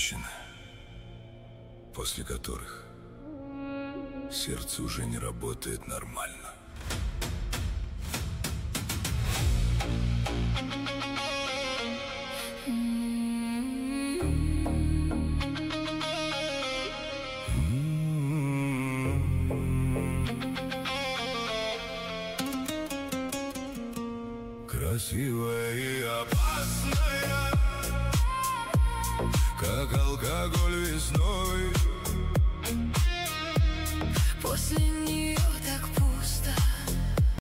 женщины, после которых сердце уже не работает нормально. Красивая и опасная, как алкоголь весной.